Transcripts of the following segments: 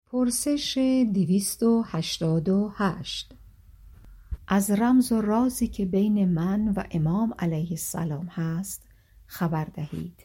پرسش 288. از رمز و رازی که بین من و امام علیه السلام هست خبر دهید.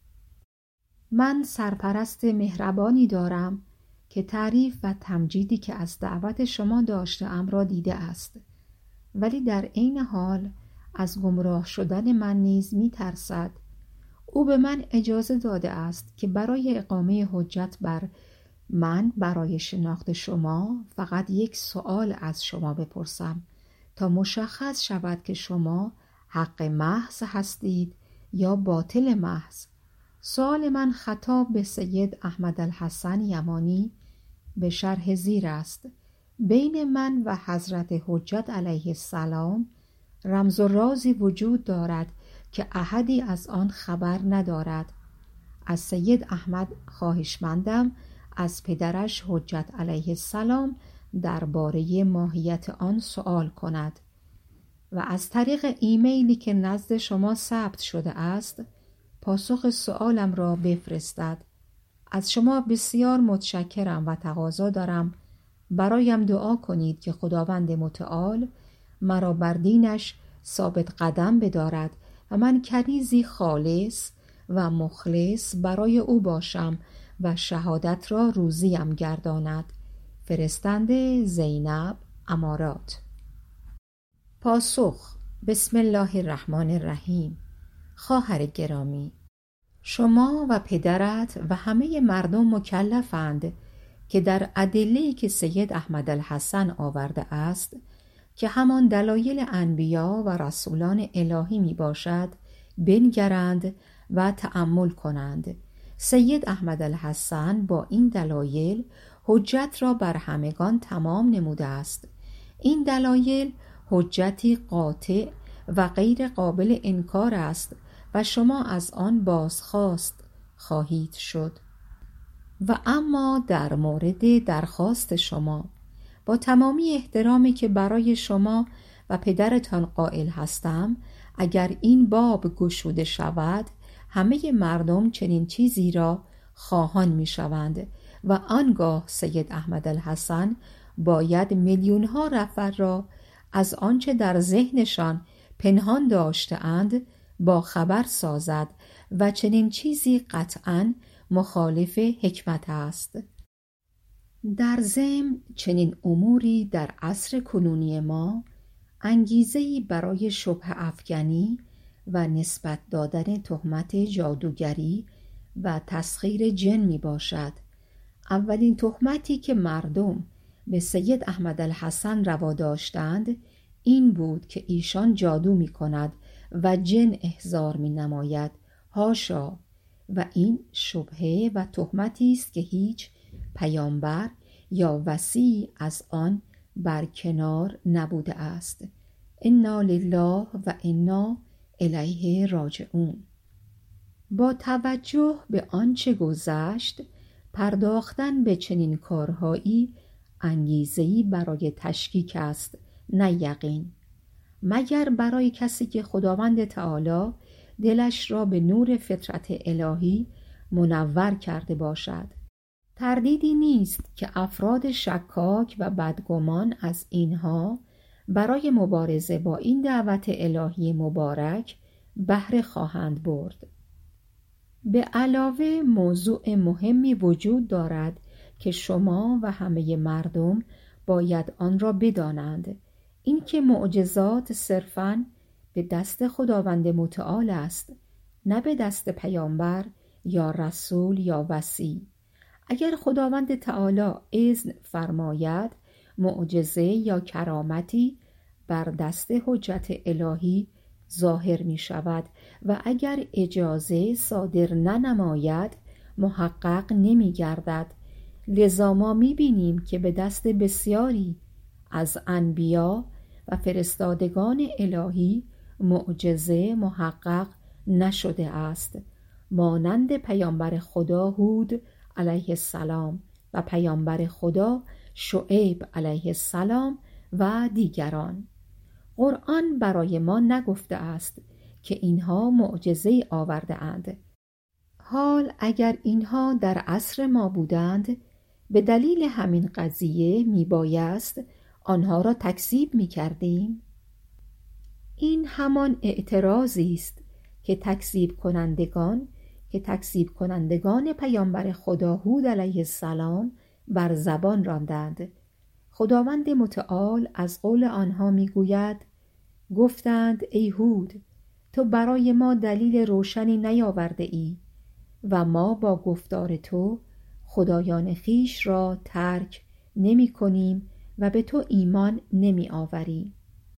من سرپرست مهربانی دارم که تعریف و تمجیدی که از دعوت شما داشته‌ام را دیده است، ولی در عین حال از گمراه شدن من نیز می ترسد. او به من اجازه داده است که برای اقامه حجت بر من برای شناخت شما فقط یک سؤال از شما بپرسم تا مشخص شود که شما حق محض هستید یا باطل محض. سؤال من خطاب به سید احمد الحسن یمانی به شرح زیر است: بین من و حضرت حجت علیه السلام رمز و رازی وجود دارد که احدی از آن خبر ندارد. از سید احمد خواهشمندم از پدرش حجت علیه السلام درباره ماهیت آن سؤال کند و از طریق ایمیلی که نزد شما ثبت شده است پاسخ سؤالم را بفرستد. از شما بسیار متشکرم و تقاضا دارم برایم دعا کنید که خداوند متعال مرا بر دینش ثابت قدم بدارد و من کنیزی خالص و مخلص برای او باشم و شهادت را روزیم گرداند. فرستنده زینب، امارات. پاسخ: بسم الله الرحمن الرحیم. خواهر گرامی، شما و پدرت و همه مردم مکلفند که در ادله‌ای که سید احمد الحسن آورده است که همان دلایل انبیا و رسولان الهی می باشد بنگرند و تأمل کنند. سید احمد الحسن با این دلایل حجت را بر همگان تمام نموده است. این دلایل حجتی قاطع و غیر قابل انکار است و شما از آن بازخواست خواهید شد. و اما در مورد درخواست شما، با تمامی احترامی که برای شما و پدرتان قائل هستم، اگر این باب گشوده شود همه مردم چنین چیزی را خواهان می شوند و آنگاه سید احمد الحسن باید میلیون ها نفر را از آنچه در ذهنشان پنهان داشته اند با خبر سازد و چنین چیزی قطعاً مخالف حکمت است. در ضمن چنین اموری در عصر کنونی ما انگیزه‌ای برای شبهه افکنی و نسبت دادن تهمت جادوگری و تسخیر جن می باشد. اولین تهمتی که مردم به سید احمد الحسن روا داشتند این بود که ایشان جادو می کند و جن احضار می نماید. حاشا! و این شبهه و تهمتی است که هیچ پیامبر یا وصی از آن برکنار نبوده است. انا لله و انا الیه راجعون. با توجه به آنچه گذشت، پرداختن به چنین کارهایی انگیزه‌ای برای تشکیک است، نه یقین، مگر برای کسی که خداوند تعالی دلش را به نور فطرت الهی منور کرده باشد. تردیدی نیست که افراد شکاک و بدگمان از اینها برای مبارزه با این دعوت الهی مبارک بهره خواهند برد. به علاوه موضوع مهمی وجود دارد که شما و همه مردم باید آن را بدانند، این که معجزات صرفاً به دست خداوند متعال است، نه به دست پیامبر یا رسول یا وصی. اگر خداوند تعالی اذن فرماید معجزه یا کرامتی بر دست حجت الهی ظاهر می شود و اگر اجازه صادر ننماید محقق نمی گردد. لذا ما می بینیم که به دست بسیاری از انبیا و فرستادگان الهی معجزه محقق نشده است، مانند پیامبر خدا هود علیه السلام و پیامبر خدا شعیب علیه السلام و دیگران. قرآن برای ما نگفته است که اینها معجزه آورده اند. حال اگر اینها در عصر ما بودند به دلیل همین قضیه می-بایست آنها را تکذیب می-کردیم؟ این همان اعتراضی است که تکذیب کنندگان پیامبر خدا هود علیه السلام بر زبان راندند. خداوند متعال از قول آنها میگوید: گفتند ای هود، تو برای ما دلیل روشنی نیاورده ای و ما با گفتار تو خدایان خویش را ترک نمی کنیم و به تو ایمان نمی آوریم.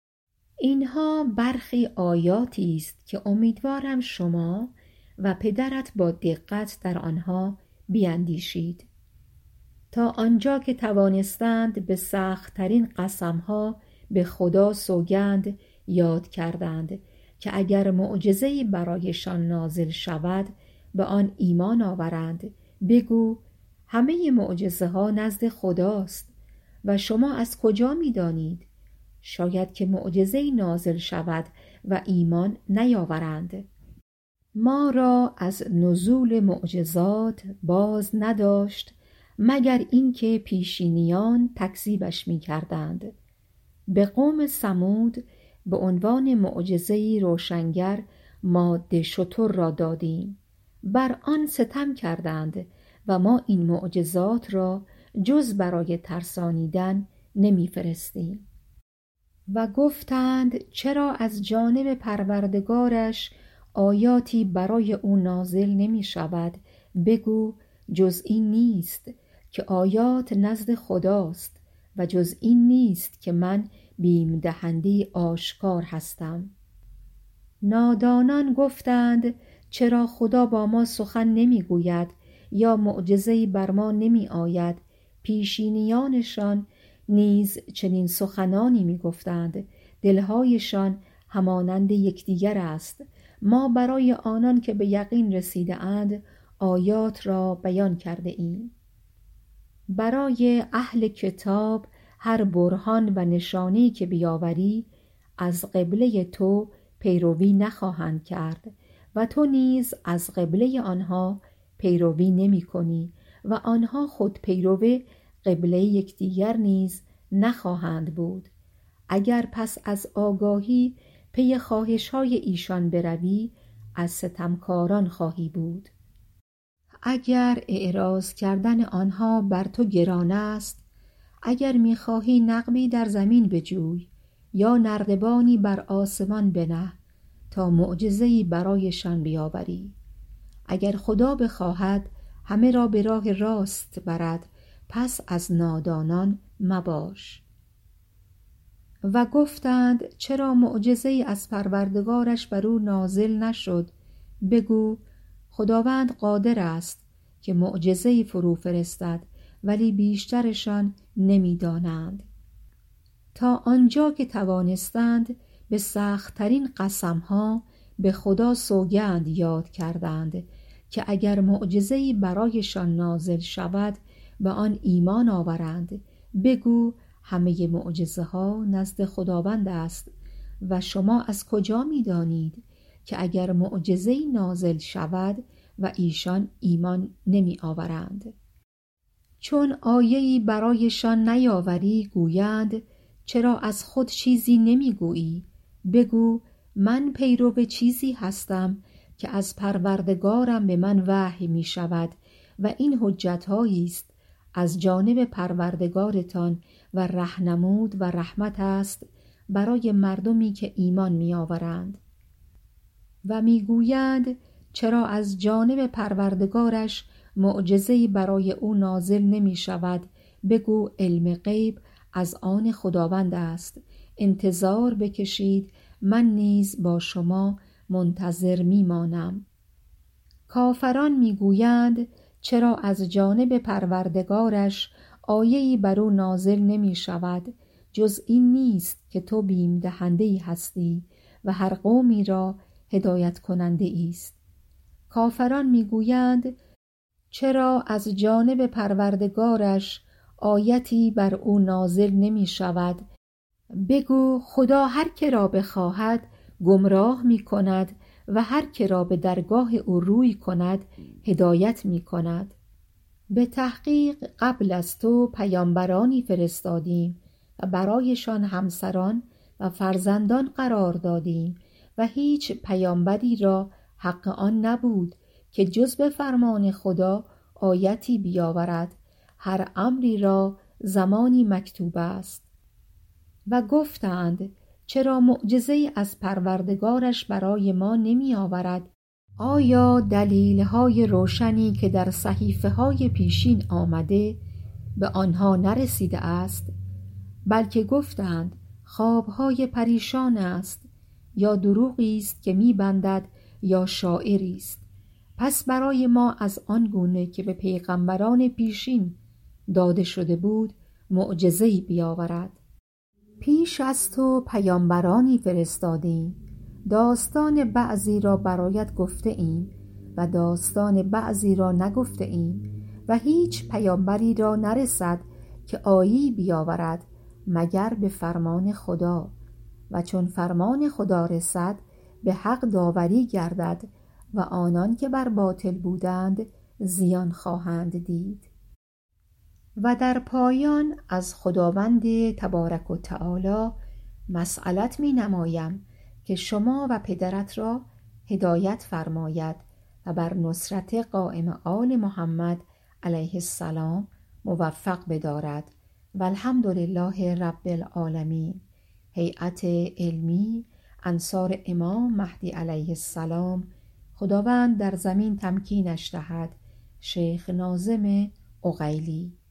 اینها برخی آیاتی است که امیدوارم شما و پدرت با دقت در آنها بیندیشید. تا آنجا که توانستند به سخت‌ترین قسمها به خدا سوگند یاد کردند که اگر معجزه‌ای برایشان نازل شود به آن ایمان آورند. بگو همه معجزه ها نزد خداست و شما از کجا می دانید؟ شاید که معجزه‌ای نازل شود و ایمان نیاورند. ما را از نزول معجزات باز نداشت مگر اینکه پیشینیان تکذیبش می کردند. به قوم ثمود به عنوان معجزه‌ای روشنگر ماده شتر را دادیم. بر آن ستم کردند و ما این معجزات را جز برای ترسانیدن نمی فرستیم. و گفتند چرا از جانب پروردگارش آیاتی برای او نازل نمی شود؟ بگو جز این نیست که آیات نزد خداست و جز این نیست که من بیم دهنده آشکار هستم. نادانان گفتند چرا خدا با ما سخن نمی گوید یا معجزه‌ای بر ما نمی آید؟ پیشینیانشان نیز چنین سخنانی می گفتند. دلهایشان همانند یکدیگر است. ما برای آنان که به یقین رسیده اند آیات را بیان کرده ایم. برای اهل کتاب هر برهان و نشانی که بیاوری از قبله تو پیروی نخواهند کرد و تو نیز از قبله آنها پیروی نمی کنی و آنها خود پیرو قبله یکدیگر نیز نخواهند بود. اگر پس از آگاهی پی خواهش‌های ایشان بروی از ستمکاران خواهی بود. اگر اعراض کردن آنها بر تو گران است، اگر می‌خواهی نقبی در زمین بجوی یا نردبانی بر آسمان بنه تا معجزه‌ای برایشان بیاوری. اگر خدا بخواهد همه را به راه راست برد، پس از نادانان مباش. و گفتند چرا معجزه‌ای از پروردگارش بر او نازل نشد؟ بگو خداوند قادر است که معجزه‌ای فرو فرستد ولی بیشترشان نمی‌دانند. تا آنجا که توانستند به سخت‌ترین قسم‌ها به خدا سوگند یاد کردند که اگر معجزه‌ای برایشان نازل شود به آن ایمان آورند. بگو همه معجزه ها نزد خداوند است و شما از کجا می دانید که اگر معجزه‌ای نازل شود و ایشان ایمان نمی آورند؟ چون آیه‌ای برایشان نیاوری گویند چرا از خود چیزی نمی گویی؟ بگو من پیرو چیزی هستم که از پروردگارم به من وحی می شود و این حجت‌هایی است از جانب پروردگارتان و رهنمود و رحمت است برای مردمی که ایمان می آورند. و می گویند چرا از جانب پروردگارش معجزه‌ای برای او نازل نمی شود؟ بگو علم غیب از آن خداوند است. انتظار بکشید، من نیز با شما منتظر می مانم. کافران می گویند چرا از جانب پروردگارش آیه‌ای بر او نازل نمی شود جز این نیست که تو بیم دهنده‌ای هستی و هر قومی را هدایت کننده است. کافران می گویند چرا از جانب پروردگارش آیتی بر او نازل نمی شود؟ بگو خدا هر که را بخواهد گمراه می کند و هر که را به درگاه او روی کند هدایت می کند. به تحقیق قبل از تو پیامبرانی فرستادیم و برایشان همسران و فرزندان قرار دادیم و هیچ پیامبری را حق آن نبود که جز به فرمان خدا آیتی بیاورد. هر امری را زمانی مکتوب است. و گفتند چرا معجزه‌ای از پروردگارش برای ما نمی آورد؟ آیا دلیل‌های روشنی که در صحیفه‌های پیشین آمده به آنها نرسیده است؟ بلکه گفتند خواب‌های پریشان است، یا دروغی است که می‌بندد، یا شاعری است. پس برای ما از آن گونه که به پیغمبران پیشین داده شده بود معجزه‌ای بیاورد. پیش از تو پیامبرانی فرستادیم، داستان بعضی را برایت گفته ایم و داستان بعضی را نگفته ایم و هیچ پیامبری را نرسد که آیی بیاورد مگر به فرمان خدا، و چون فرمان خدا رسد به حق داوری گردد و آنان که بر باطل بودند زیان خواهند دید. و در پایان از خداوند تبارک و تعالی مسئلت می نمایم که شما و پدرت را هدایت فرماید و بر نصرت قائم آل محمد علیه السلام موفق بدارد. و الحمدلله رب العالمین. هیئت علمی انصار امام مهدی علیه السلام، خداوند در زمین تمکینش دهد. شیخ ناظم عقیلی.